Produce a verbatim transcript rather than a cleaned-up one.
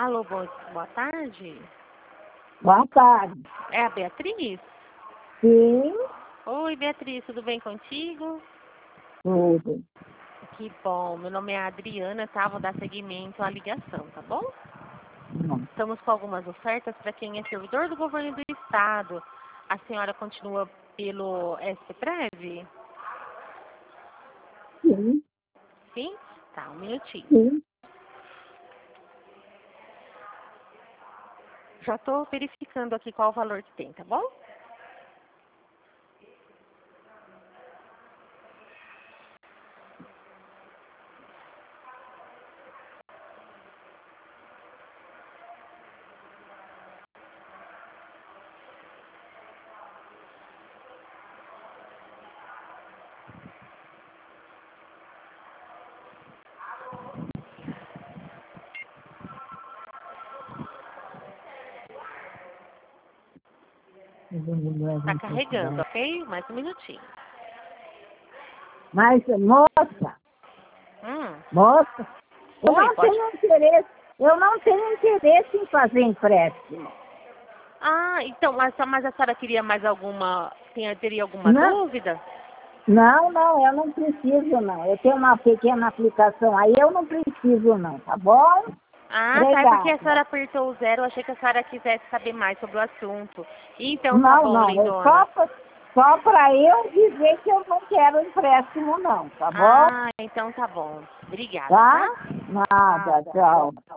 Alô, boa, boa tarde. Boa tarde. É a Beatriz? Sim, Oi, Beatriz, tudo bem contigo? tudo. Que bom. Meu nome é Adriana, tá? Vou dar seguimento à ligação, tá bom? Não. Estamos com algumas ofertas para quem é servidor do governo do estado. A senhora continua pelo SPREV? Sim, Sim? Tá, um minutinho. sim. Já estou verificando aqui qual o valor que tem, tá bom? Tá carregando, ok? Mais um minutinho. Mas, moça, Hum. moça, eu Oi, não pode. tenho interesse, eu não tenho interesse em fazer empréstimo. Ah, então, mas, mas a senhora queria mais alguma, tem, teria alguma Não, dúvida? não, não, eu não preciso não. Eu tenho uma pequena aplicação aí, eu não preciso não, tá bom? Ah, tá, é porque a senhora Obrigada. apertou o zero, eu achei que a senhora quisesse saber mais sobre o assunto. Então tá Não, bom, não, é lindona. só, pra- só para eu dizer que eu não quero empréstimo não, tá bom? Ah, então tá bom. Obrigada, Tá? tá? Nada, tchau.